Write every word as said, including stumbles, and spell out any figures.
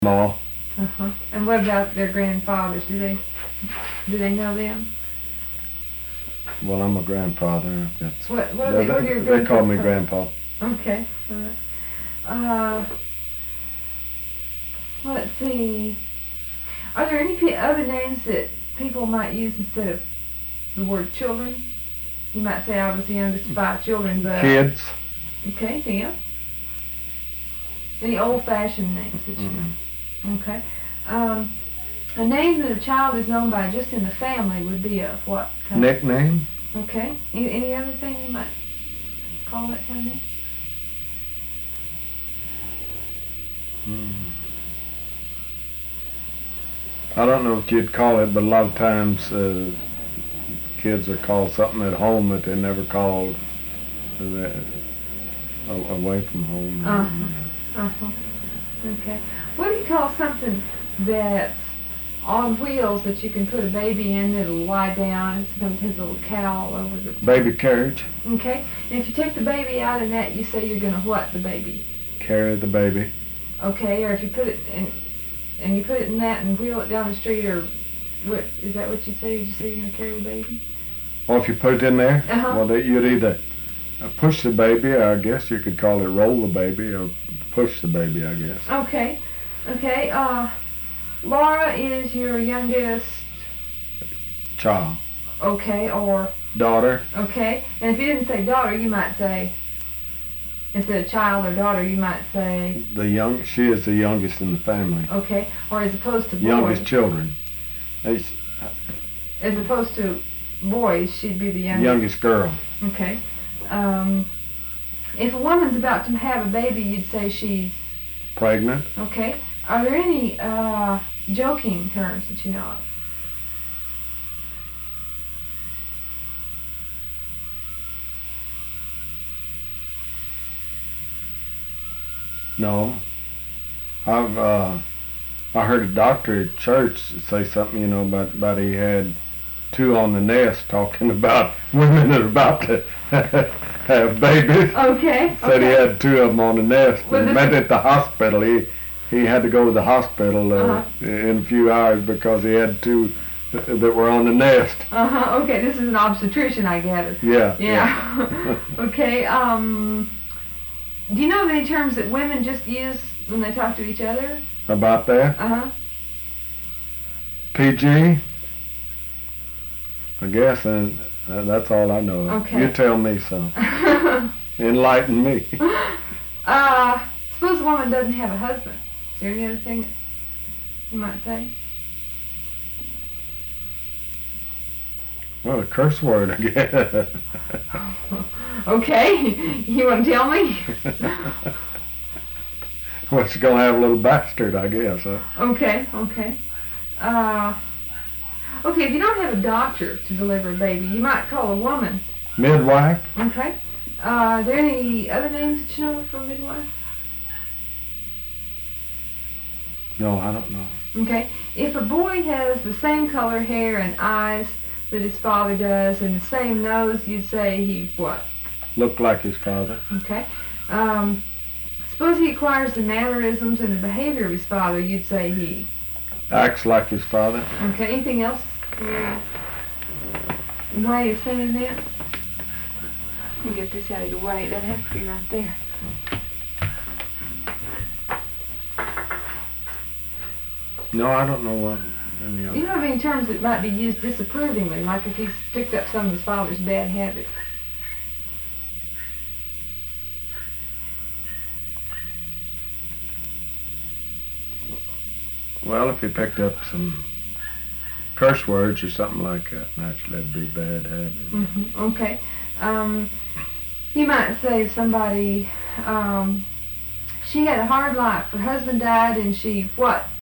Ma. Uh-huh. And what about their grandfathers? Do they do they know them? Well, I'm a grandfather. That's, What what are they, they, what are your they call me grandpas grandpa. Okay. All right. Uh, let's see. Are there any p- other names that people might use instead of the word children? You might say I was the youngest of five children, but Kids. okay, anything else? Any old-fashioned names that you know? Mm-hmm. Okay. Um, a name that a child is known by just in the family would be a what kind Nickname. Of, okay. Any, any other thing you might call that kind of name? Mm. I don't know what you'd call it, but a lot of times uh, kids are called something at home that they never called that, uh, away from home. Uh-huh. Uh-huh. Okay. What do you call something that's on wheels that you can put a baby in that'll lie down and sometimes has a little cowl over the... Baby carriage. Okay. And if you take the baby out of that, you say you're going to what the baby? Carry the baby. Okay. Or if you put it in, and you put it in that and wheel it down the street, or what, is that what you say? Did you say you're going to carry the baby? Or if you put it in there, Uh-huh. well, they, you'd either push the baby, or I guess you could call it roll the baby, or push the baby, I guess. Okay. Okay. Uh, Laura is your youngest. Child. Okay. Or. Daughter. Okay. And if you didn't say daughter, you might say, instead of child or daughter, you might say. The young. She is the youngest in the family. Okay. Or as opposed to boys. Youngest children. It's, as opposed to boys, she'd be the youngest. Youngest girl. Okay. Um, if a woman's about to have a baby, you'd say she's pregnant. Okay. Are there any uh, joking terms that you know of? No. I've uh, I heard a doctor at church say something, you know, about about he had two on the nest, talking about women that are about to have babies. Okay. Said okay. he had two of them on the nest. Was and met at the hospital. He he had to go to the hospital uh, uh-huh. in a few hours because he had two th- that were on the nest. Uh huh. Okay. This is an obstetrician, I gather. Yeah. Yeah. yeah. Okay. Um. Do you know of any terms that women just use when they talk to each other? About that? Uh huh. P G. I guess, and uh, that's all I know. Okay. You tell me so. Enlighten me. uh, suppose a woman doesn't have a husband. Is there any other thing that you might say? Well, a curse word, I guess. Okay. You want to tell me? Well, she's going to have a little bastard, I guess, huh? Okay, okay. Uh... Okay, if you don't have a doctor to deliver a baby, you might call a woman. Midwife. Okay. Uh, are there any other names that you know for a midwife? No, I don't know. Okay. If a boy has the same color hair and eyes that his father does and the same nose, you'd say he what? Looked like his father. Okay. Um, suppose he acquires the mannerisms and the behavior of his father, you'd say he... Acts like his father. Okay, anything else? Yeah. Way of saying that? Let me get this out of your way. That'd have to be right there. No, I don't know what any other. You know of any terms that might be used disapprovingly, like if he's picked up some of his father's bad habits? Well, if he picked up some curse words or something like that, naturally that'd be bad habit. Mm-hmm. Okay. Um, you might say if somebody, um, she had a hard life. Her husband died and she, what?